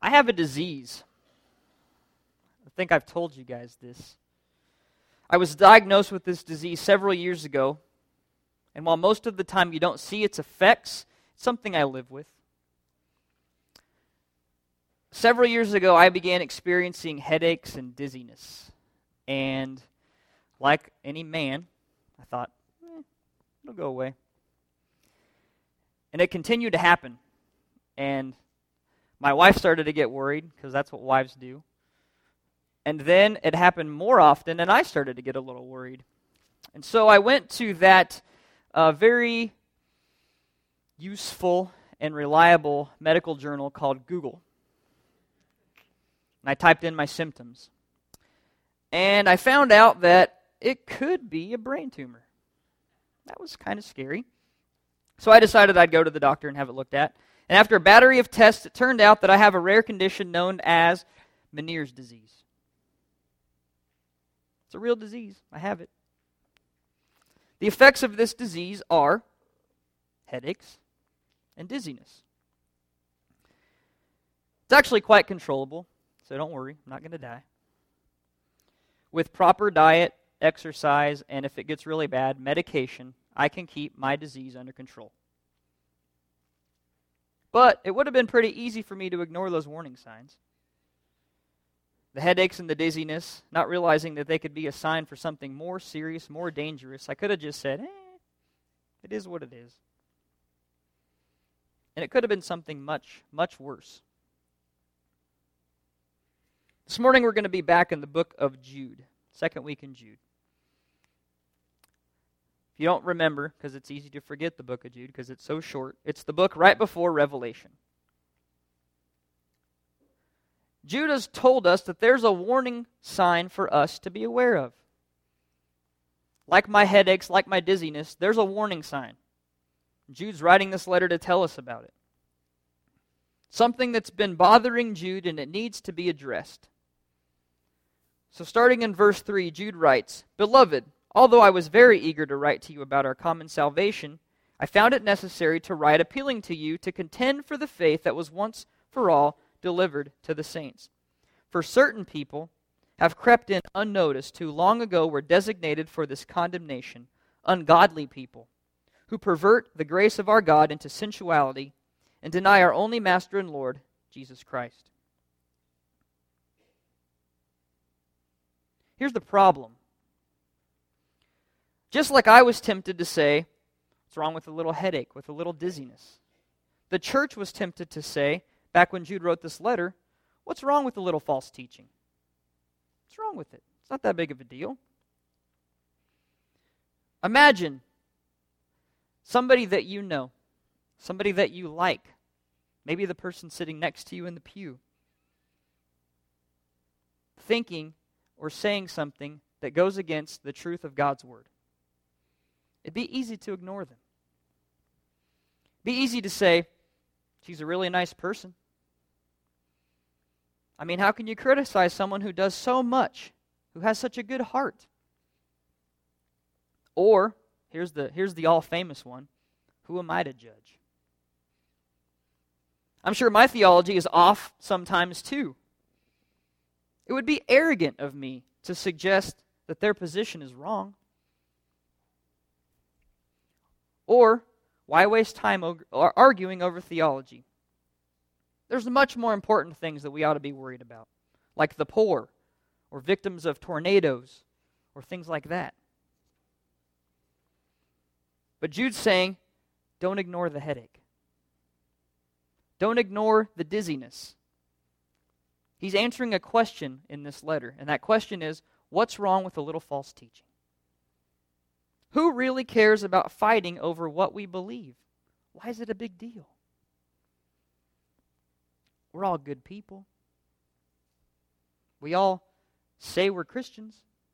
I have a disease. I think I've told you guys this. I was diagnosed with this disease several years ago, and while most of the time you don't see its effects, it's something I live with. Several years ago, I began experiencing headaches and dizziness, and like any man, I thought, it'll go away. And it continued to happen, and my wife started to get worried, because that's what wives do. And then it happened more often, and I started to get a little worried. And so I went to that very useful and reliable medical journal called Google. And I typed in my symptoms. And I found out that it could be a brain tumor. That was kind of scary. So I decided I'd go to the doctor and have it looked at. And after a battery of tests, it turned out that I have a rare condition known as Meniere's disease. It's a real disease. I have it. The effects of this disease are headaches and dizziness. It's actually quite controllable, so don't worry, I'm not going to die. With proper diet, exercise, and if it gets really bad, medication, I can keep my disease under control. But it would have been pretty easy for me to ignore those warning signs. The headaches and the dizziness, not realizing that they could be a sign for something more serious, more dangerous. I could have just said, it is what it is. And it could have been something much, much worse. This morning we're going to be back in the book of Jude, second week in Jude. If you don't remember, because it's easy to forget the book of Jude because it's so short, it's the book right before Revelation. Jude has told us that there's a warning sign for us to be aware of. Like my headaches, like my dizziness, there's a warning sign. Jude's writing this letter to tell us about it. Something that's been bothering Jude and it needs to be addressed. So starting in verse 3, Jude writes, "Beloved, although I was very eager to write to you about our common salvation, I found it necessary to write appealing to you to contend for the faith that was once for all delivered to the saints. For certain people have crept in unnoticed who long ago were designated for this condemnation, ungodly people, who pervert the grace of our God into sensuality and deny our only Master and Lord, Jesus Christ." Here's the problem. Just like I was tempted to say, what's wrong with a little headache, with a little dizziness? The church was tempted to say, back when Jude wrote this letter, what's wrong with a little false teaching? What's wrong with it? It's not that big of a deal. Imagine somebody that you know, somebody that you like, maybe the person sitting next to you in the pew, thinking or saying something that goes against the truth of God's word. It'd be easy to ignore them. It'd be easy to say, she's a really nice person. I mean, how can you criticize someone who does so much, who has such a good heart? Or, here's the all-famous one, who am I to judge? I'm sure my theology is off sometimes too. It would be arrogant of me to suggest that their position is wrong. Or, why waste time arguing over theology? There's much more important things that we ought to be worried about, like the poor, or victims of tornadoes, or things like that. But Jude's saying, don't ignore the headache. Don't ignore the dizziness. He's answering a question in this letter, and that question is, what's wrong with a little false teaching? Who really cares about fighting over what we believe? Why is it a big deal? We're all good people. We all say we're Christians.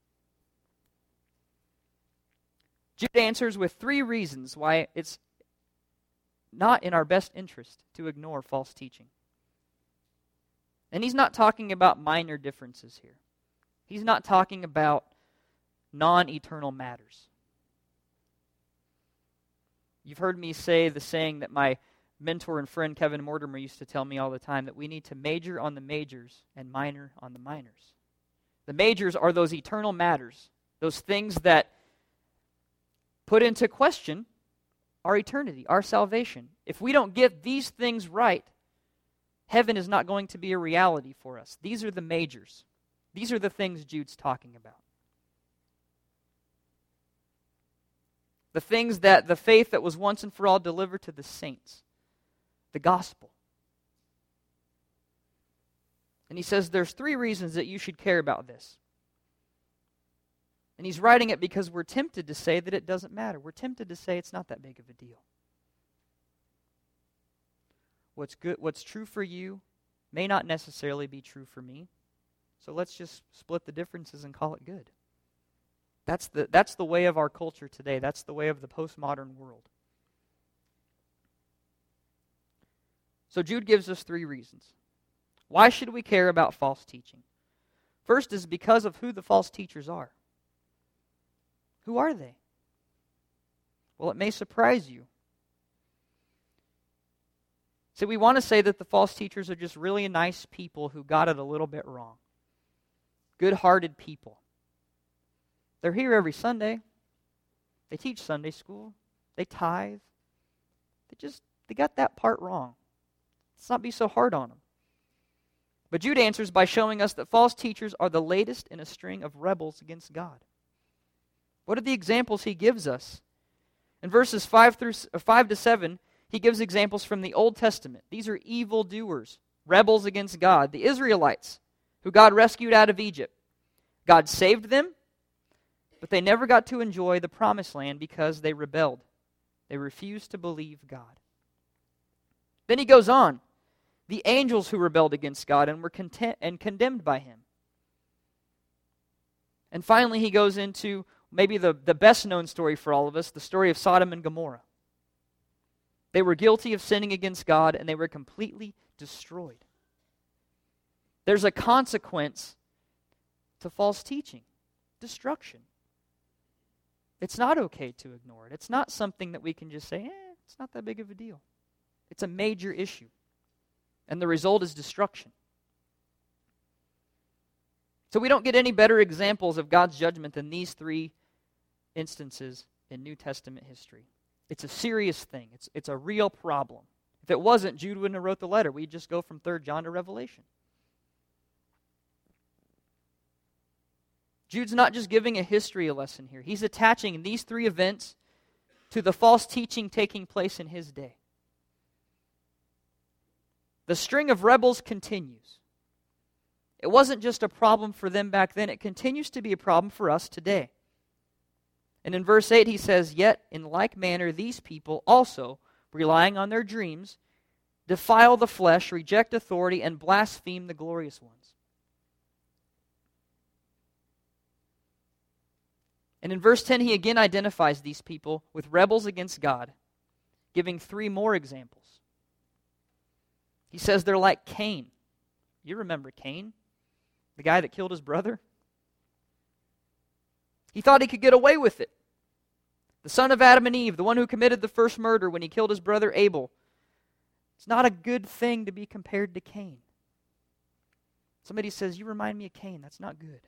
Jude answers with 3 reasons why it's not in our best interest to ignore false teaching. And he's not talking about minor differences here. He's not talking about non-eternal matters. You've heard me say the saying that my mentor and friend Kevin Mortimer used to tell me all the time that we need to major on the majors and minor on the minors. The majors are those eternal matters, those things that put into question our eternity, our salvation. If we don't get these things right, heaven is not going to be a reality for us. These are the majors. These are the things Jude's talking about. The things that the faith that was once and for all delivered to the saints. The gospel. And he says there's 3 reasons that you should care about this. And he's writing it because we're tempted to say that it doesn't matter. We're tempted to say it's not that big of a deal. What's good, what's true for you may not necessarily be true for me. So let's just split the differences and call it good. That's the way of our culture today. That's the way of the postmodern world. So Jude gives us 3 reasons. Why should we care about false teaching? First is because of who the false teachers are. Who are they? Well, it may surprise you. See, we want to say that the false teachers are just really nice people who got it a little bit wrong. Good-hearted people. They're here every Sunday. They teach Sunday school. They tithe. They got that part wrong. Let's not be so hard on them. But Jude answers by showing us that false teachers are the latest in a string of rebels against God. What are the examples he gives us? In verses 5 to 7, he gives examples from the Old Testament. These are evildoers, rebels against God. The Israelites, who God rescued out of Egypt. God saved them, but they never got to enjoy the promised land because they rebelled. They refused to believe God. Then he goes on. The angels who rebelled against God and were condemned by him. And finally he goes into maybe the best known story for all of us, the story of Sodom and Gomorrah. They were guilty of sinning against God and they were completely destroyed. There's a consequence to false teaching. Destruction. It's not okay to ignore it. It's not something that we can just say, it's not that big of a deal. It's a major issue. And the result is destruction. So we don't get any better examples of God's judgment than these 3 instances in New Testament history. It's a serious thing. It's a real problem. If it wasn't, Jude wouldn't have wrote the letter. We'd just go from 3 John to Revelation. Jude's not just giving a history lesson here. He's attaching these 3 events to the false teaching taking place in his day. The string of rebels continues. It wasn't just a problem for them back then. It continues to be a problem for us today. And in verse 8 he says, "Yet in like manner these people also, relying on their dreams, defile the flesh, reject authority, and blaspheme the glorious ones." And in verse 10 he again identifies these people with rebels against God, giving 3 more examples. He says they're like Cain. You remember Cain, the guy that killed his brother? He thought he could get away with it. The son of Adam and Eve, the one who committed the first murder when he killed his brother Abel. It's not a good thing to be compared to Cain. Somebody says, "You remind me of Cain." That's not good.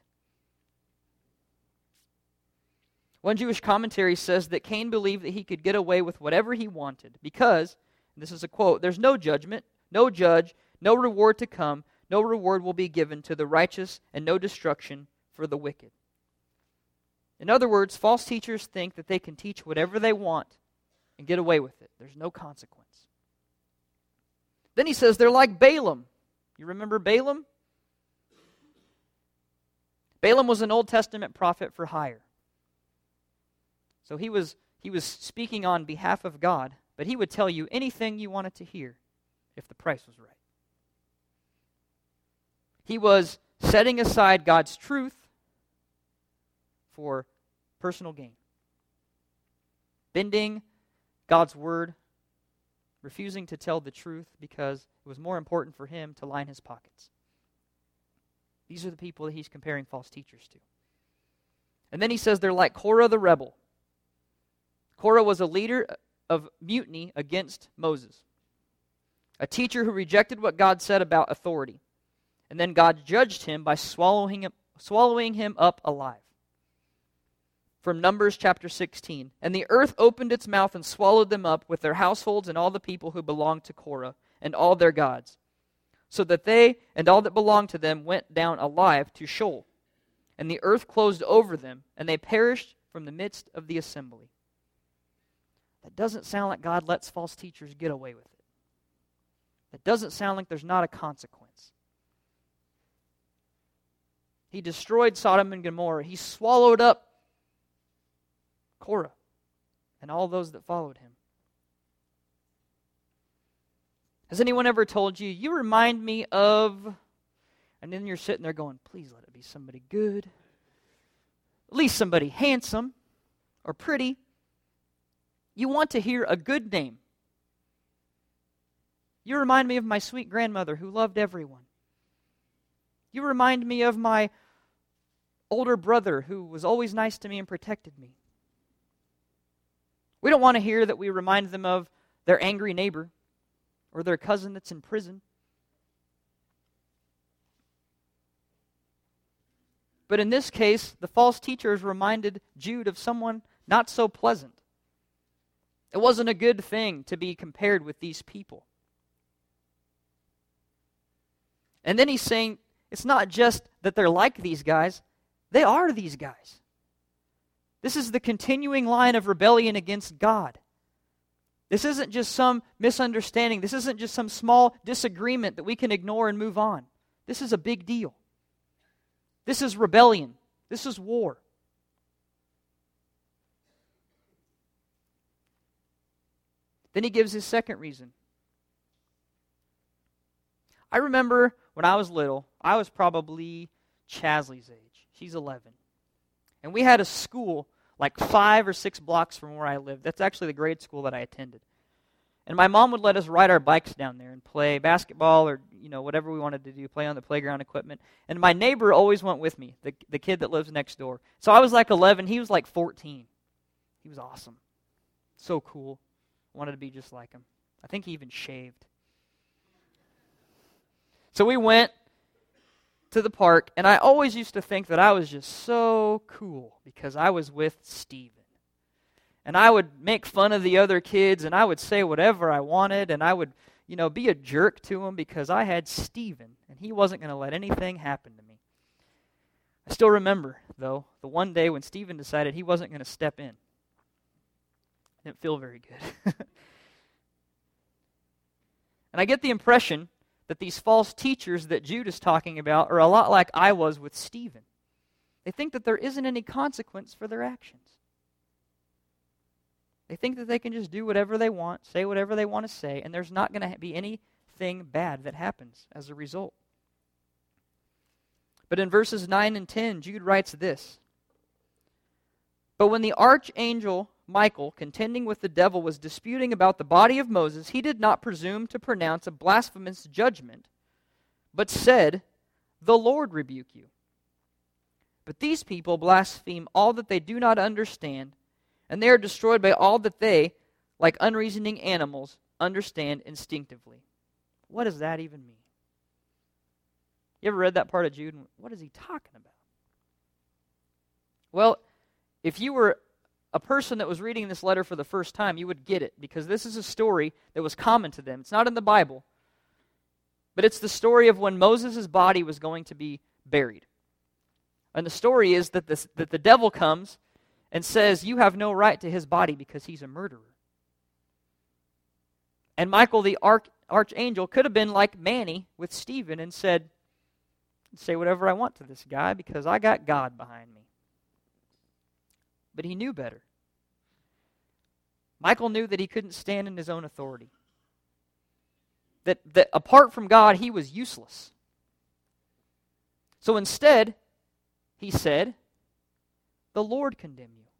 One Jewish commentary says that Cain believed that he could get away with whatever he wanted because, and this is a quote, "There's no judgment, no judge, no reward to come, no reward will be given to the righteous, and no destruction for the wicked." In other words, false teachers think that they can teach whatever they want and get away with it. There's no consequence. Then he says they're like Balaam. You remember Balaam? Balaam was an Old Testament prophet for hire. So he was speaking on behalf of God, but he would tell you anything you wanted to hear if the price was right. He was setting aside God's truth for personal gain. Bending God's word, refusing to tell the truth because it was more important for him to line his pockets. These are the people that he's comparing false teachers to. And then he says they're like Korah the rebel. Korah was a leader of mutiny against Moses. a teacher who rejected what God said about authority. And then God judged him by swallowing him up alive. From Numbers chapter 16. And the earth opened its mouth and swallowed them up with their households and all the people who belonged to Korah and all their gods, so that they and all that belonged to them went down alive to Sheol. And the earth closed over them, and they perished from the midst of the assembly. That doesn't sound like God lets false teachers get away with it. That doesn't sound like there's not a consequence. He destroyed Sodom and Gomorrah. He swallowed up Korah and all those that followed him. Has anyone ever told you, you remind me of, and then you're sitting there going, please let it be somebody good, at least somebody handsome or pretty. You want to hear a good name. You remind me of my sweet grandmother who loved everyone. You remind me of my older brother who was always nice to me and protected me. We don't want to hear that we remind them of their angry neighbor or their cousin that's in prison. But in this case, the false teachers reminded Jude of someone not so pleasant. It wasn't a good thing to be compared with these people. And then he's saying, it's not just that they're like these guys, they are these guys. This is the continuing line of rebellion against God. This isn't just some misunderstanding. This isn't just some small disagreement that we can ignore and move on. This is a big deal. This is rebellion. This is war. Then he gives his second reason. I remember when I was little, I was probably Chasley's age. She's 11. And we had a school like 5 or 6 blocks from where I lived. That's actually the grade school that I attended. And my mom would let us ride our bikes down there and play basketball or, whatever we wanted to do, play on the playground equipment. And my neighbor always went with me, the kid that lives next door. So I was like 11, he was like 14. He was awesome. So cool. Wanted to be just like him. I think he even shaved. So we went to the park, and I always used to think that I was just so cool because I was with Steven. And I would make fun of the other kids, and I would say whatever I wanted, and I would, be a jerk to him because I had Steven, and he wasn't going to let anything happen to me. I still remember, though, the one day when Steven decided he wasn't going to step in. Didn't feel very good. And I get the impression that these false teachers that Jude is talking about are a lot like I was with Stephen. They think that there isn't any consequence for their actions. They think that they can just do whatever they want, say whatever they want to say, and there's not going to be anything bad that happens as a result. But in verses 9 and 10, Jude writes this. But when the archangel Michael, contending with the devil, was disputing about the body of Moses, he did not presume to pronounce a blasphemous judgment, but said, "The Lord rebuke you." But these people blaspheme all that they do not understand, and they are destroyed by all that they, like unreasoning animals, understand instinctively. What does that even mean? You ever read that part of Jude? What is he talking about? Well, if you were a person that was reading this letter for the first time, you would get it, because this is a story that was common to them. It's not in the Bible, but it's the story of when Moses' body was going to be buried. And the story is that the devil comes and says, you have no right to his body because he's a murderer. And Michael, the archangel, could have been like Manny with Stephen and said, say whatever I want to this guy because I got God behind me. But he knew better. Michael knew that he couldn't stand in his own authority. That apart from God, he was useless. So instead, he said, the Lord condemn you.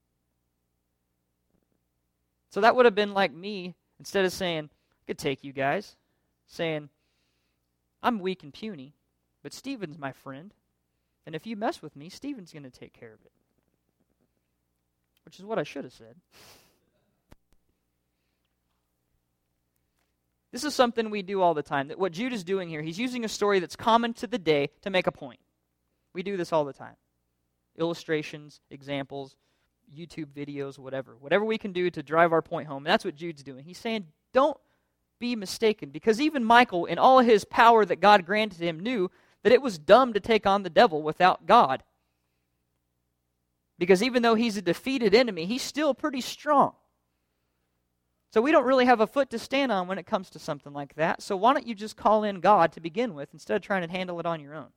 So that would have been like me, instead of saying, I could take you guys, saying, I'm weak and puny, but Stephen's my friend, and if you mess with me, Stephen's going to take care of it. Which is what I should have said. This is something we do all the time. That what Jude is doing here, he's using a story that's common to the day to make a point. We do this all the time. Illustrations, examples, YouTube videos, whatever. Whatever we can do to drive our point home. And that's what Jude's doing. He's saying, don't be mistaken. Because even Michael, in all his power that God granted him, knew that it was dumb to take on the devil without God. Because even though he's a defeated enemy, he's still pretty strong. So we don't really have a foot to stand on when it comes to something like that. So why don't you just call in God to begin with instead of trying to handle it on your own?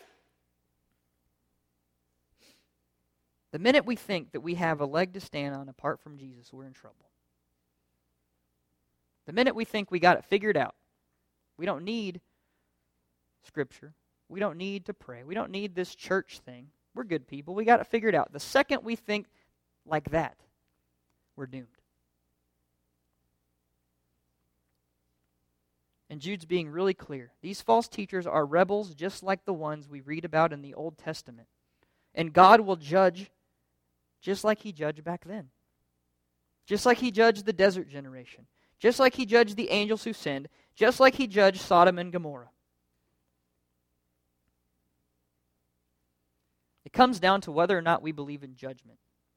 The minute we think that we have a leg to stand on apart from Jesus, we're in trouble. The minute we think we got it figured out, we don't need Scripture. We don't need to pray. We don't need this church thing. We're good people. We got it figured out. The second we think like that, we're doomed. And Jude's being really clear. These false teachers are rebels just like the ones we read about in the Old Testament. And God will judge just like he judged back then. Just like he judged the desert generation. Just like he judged the angels who sinned. Just like he judged Sodom and Gomorrah. It comes down to whether or not we believe in judgment.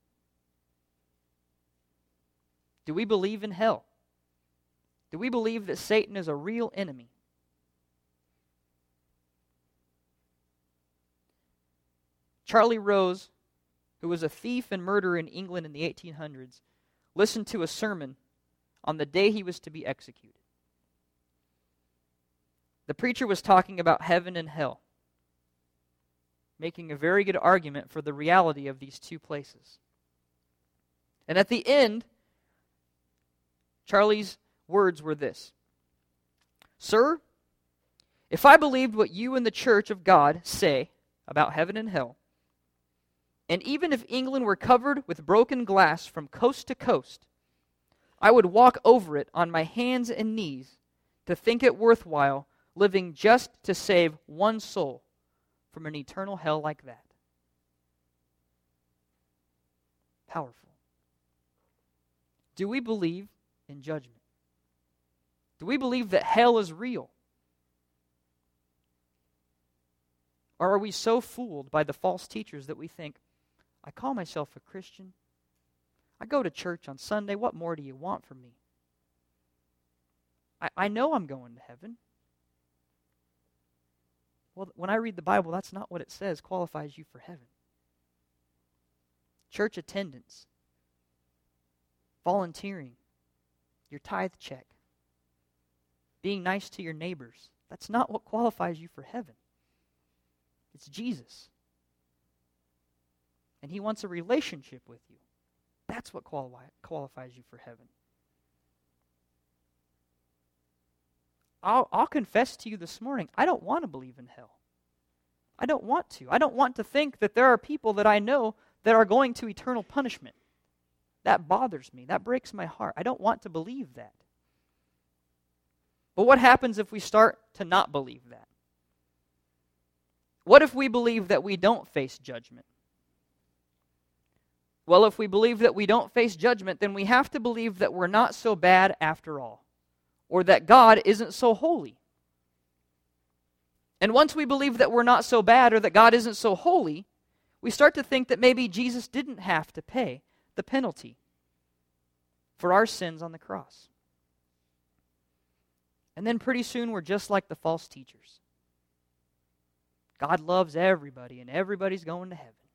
Do we believe in hell? Do we believe that Satan is a real enemy? Charlie Rose, who was a thief and murderer in England in the 1800s, listened to a sermon on the day he was to be executed. The preacher was talking about heaven and hell, making a very good argument for the reality of these two places. And at the end, Charlie's words were this: "Sir, if I believed what you and the Church of God say about heaven and hell, and even if England were covered with broken glass from coast to coast, I would walk over it on my hands and knees to think it worthwhile living just to save one soul from an eternal hell like that." Powerful. Do we believe in judgment? Do we believe that hell is real? Or are we so fooled by the false teachers that we think, I call myself a Christian. I go to church on Sunday. What more do you want from me? I know I'm going to heaven. Well, when I read the Bible, that's not what it says qualifies you for heaven. Church attendance, volunteering, your tithe check, being nice to your neighbors, that's not what qualifies you for heaven. It's Jesus. And he wants a relationship with you. That's what qualifies you for heaven. I'll confess to you this morning, I don't want to believe in hell. I don't want to. I don't want to think that there are people that I know that are going to eternal punishment. That bothers me. That breaks my heart. I don't want to believe that. But what happens if we start to not believe that? What if we believe that we don't face judgment? Well, if we believe that we don't face judgment, then we have to believe that we're not so bad after all, or that God isn't so holy. And once we believe that we're not so bad or that God isn't so holy, we start to think that maybe Jesus didn't have to pay the penalty for our sins on the cross. And then pretty soon we're just like the false teachers. God loves everybody and everybody's going to heaven.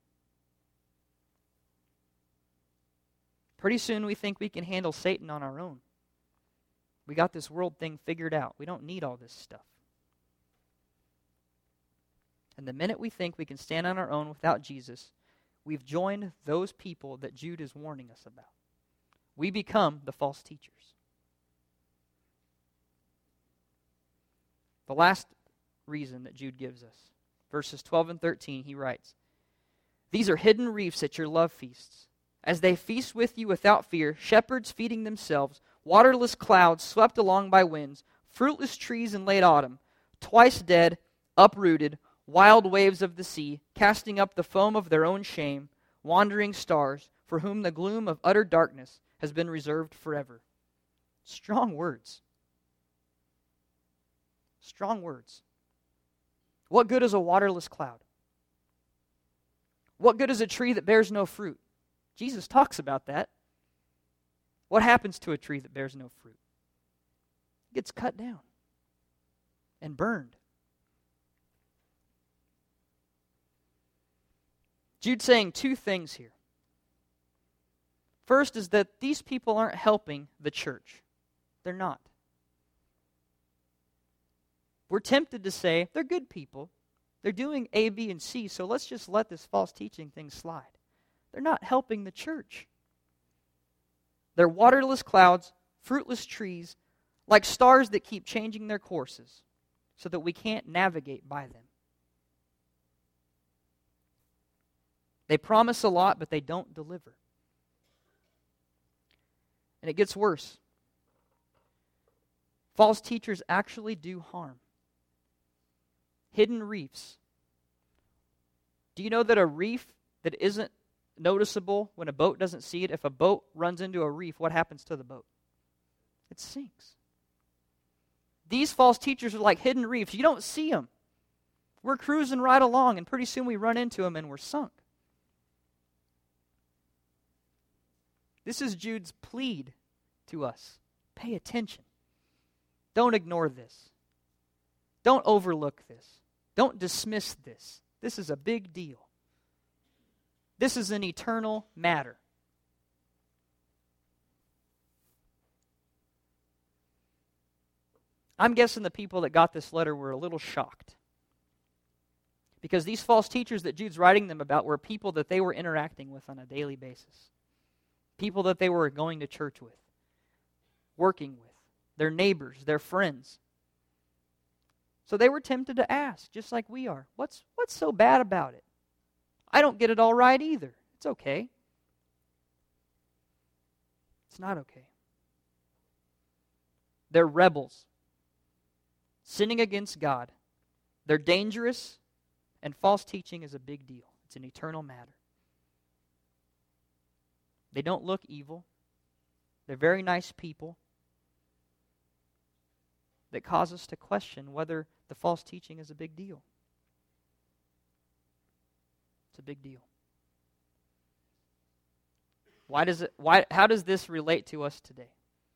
Pretty soon we think we can handle Satan on our own. We got this world thing figured out. We don't need all this stuff. And the minute we think we can stand on our own without Jesus, we've joined those people that Jude is warning us about. We become the false teachers. The last reason that Jude gives us, verses 12 and 13, he writes, "These are hidden reefs at your love feasts. As they feast with you without fear, shepherds feeding themselves, waterless clouds swept along by winds, fruitless trees in late autumn, twice dead, uprooted, wild waves of the sea, casting up the foam of their own shame, wandering stars, for whom the gloom of utter darkness has been reserved forever." Strong words. Strong words. What good is a waterless cloud? What good is a tree that bears no fruit? Jesus talks about that. What happens to a tree that bears no fruit? It gets cut down and burned. Jude's saying two things here. First is that these people aren't helping the church. They're not. We're tempted to say, they're good people. They're doing A, B, and C, so let's just let this false teaching thing slide. They're not helping the church. They're waterless clouds, fruitless trees, like stars that keep changing their courses so that we can't navigate by them. They promise a lot, but they don't deliver. And it gets worse. False teachers actually do harm. Hidden reefs. Do you know that a reef that isn't noticeable when a boat doesn't see it, if a boat runs into a reef, what happens to the boat? It sinks. These false teachers are like hidden reefs. You don't see them. We're cruising right along, and pretty soon we run into them and we're sunk. This is Jude's plead to us. Pay attention. Don't ignore this. Don't overlook this. Don't dismiss this. This is a big deal. This is an eternal matter. I'm guessing the people that got this letter were a little shocked. Because these false teachers that Jude's writing them about were people that they were interacting with on a daily basis. People that they were going to church with, working with, their neighbors, their friends. So they were tempted to ask, just like we are, what's so bad about it? I don't get it all right either. It's okay. It's not okay. They're rebels, sinning against God. They're dangerous, and false teaching is a big deal. It's an eternal matter. They don't look evil. They're very nice people that cause us to question whether the false teaching is a big deal. It's a big deal. How does this relate to us today?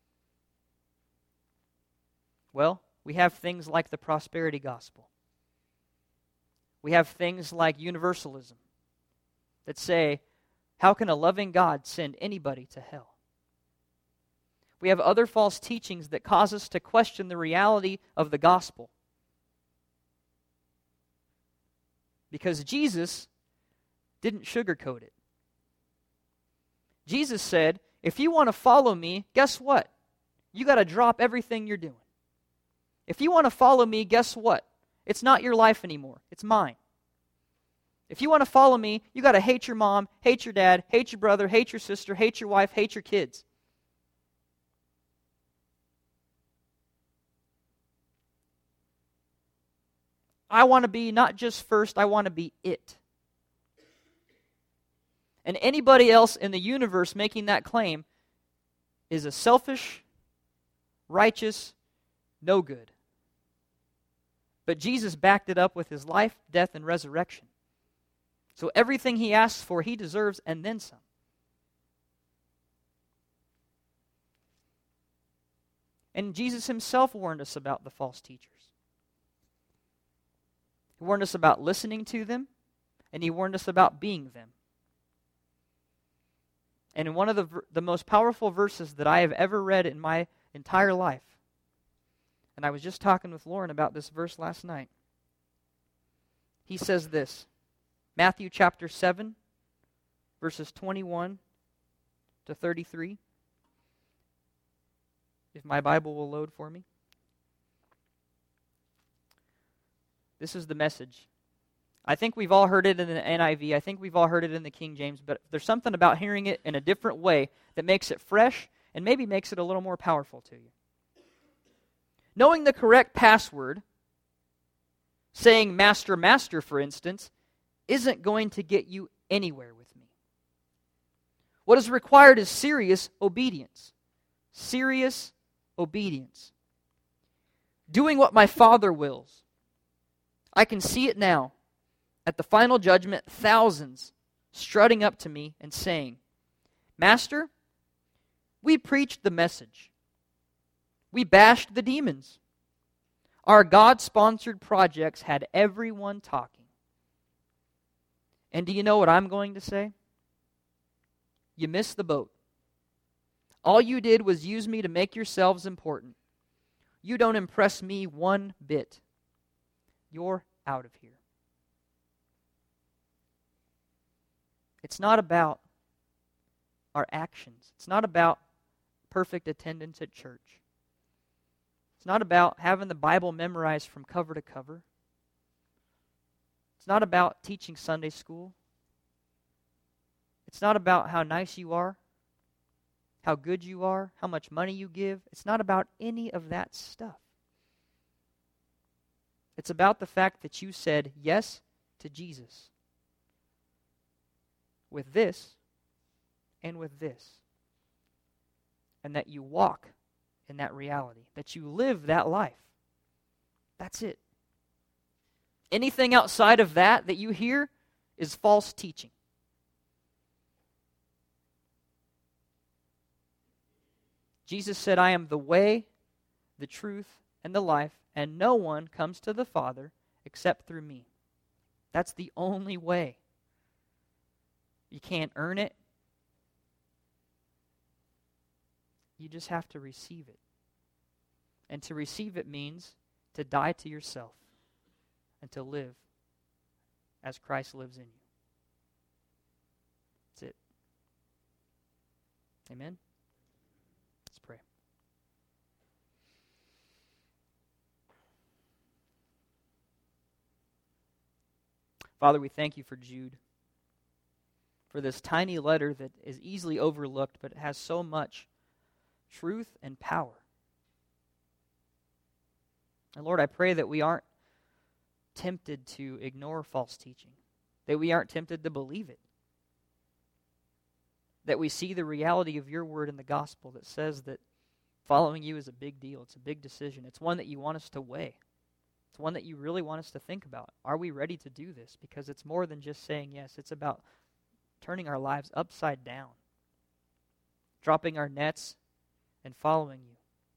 Well, we have things like the prosperity gospel. We have things like universalism that say, how can a loving God send anybody to hell? We have other false teachings that cause us to question the reality of the gospel. Because Jesus didn't sugarcoat it. Jesus said, if you want to follow me, guess what? You got to drop everything you're doing. If you want to follow me, guess what? It's not your life anymore. It's mine. If you want to follow me, you got to hate your mom, hate your dad, hate your brother, hate your sister, hate your wife, hate your kids. I want to be not just first, I want to be it. And anybody else in the universe making that claim is a selfish, righteous, no good. But Jesus backed it up with his life, death, and resurrection. So everything he asks for, he deserves, and then some. And Jesus himself warned us about the false teachers. He warned us about listening to them, and he warned us about being them. And in one of the most powerful verses that I have ever read in my entire life, and I was just talking with Lauren about this verse last night, he says this, Matthew chapter 7, verses 21 to 33. If my Bible will load for me. This is the Message. I think we've all heard it in the NIV. I think we've all heard it in the King James. But there's something about hearing it in a different way that makes it fresh and maybe makes it a little more powerful to you. Knowing the correct password, saying Master, Master, for instance, isn't going to get you anywhere with me. What is required is serious obedience. Serious obedience. doing what my Father wills. I can see it now. At the final judgment, thousands strutting up to me and saying, Master, we preached the message. We bashed the demons. Our God-sponsored projects had everyone talking. And do you know what I'm going to say? You missed the boat. All you did was use me to make yourselves important. You don't impress me one bit. You're out of here. It's not about our actions. It's not about perfect attendance at church. It's not about having the Bible memorized from cover to cover. It's not about teaching Sunday school. It's not about how nice you are, how good you are, how much money you give. It's not about any of that stuff. It's about the fact that you said yes to Jesus. With this and with this. And that you walk in that reality, that you live that life. That's it. Anything outside of that you hear is false teaching. Jesus said, I am the way, the truth, and the life, and no one comes to the Father except through me. That's the only way. You can't earn it. You just have to receive it. And to receive it means to die to yourself and to live as Christ lives in you. That's it. Amen? Let's pray. Father, we thank you for Jude, for this tiny letter that is easily overlooked, but it has so much truth and power. And Lord, I pray that we aren't tempted to ignore false teaching, that we aren't tempted to believe it, that we see the reality of your word in the gospel that says that following you is a big deal. It's a big decision. It's one that you want us to weigh. It's one that you really want us to think about. Are we ready to do this? Because it's more than just saying yes. It's about turning our lives upside down, dropping our nets and following you.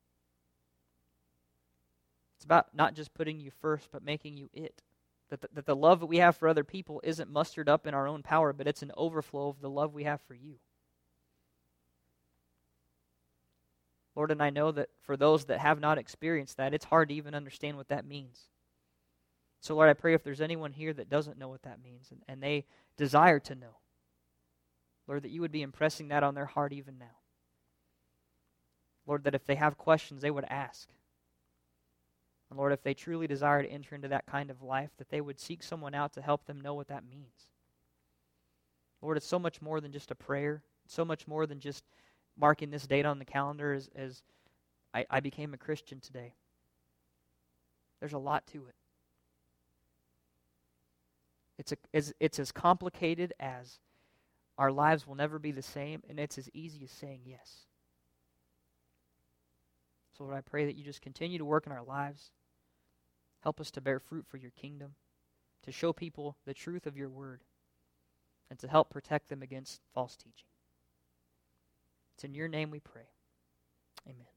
It's about not just putting you first, but making you it. That the love that we have for other people isn't mustered up in our own power, but it's an overflow of the love we have for you. Lord, and I know that for those that have not experienced that, it's hard to even understand what that means. So Lord, I pray if there's anyone here that doesn't know what that means, and they desire to know, Lord, that you would be impressing that on their heart even now. Lord, that if they have questions, they would ask. And Lord, if they truly desire to enter into that kind of life, that they would seek someone out to help them know what that means. Lord, it's so much more than just a prayer. It's so much more than just marking this date on the calendar as I became a Christian today. There's a lot to it. It's as complicated as our lives will never be the same, and it's as easy as saying yes. So Lord, I pray that you just continue to work in our lives. Help us to bear fruit for your kingdom, to show people the truth of your word, and to help protect them against false teaching. It's in your name we pray. Amen.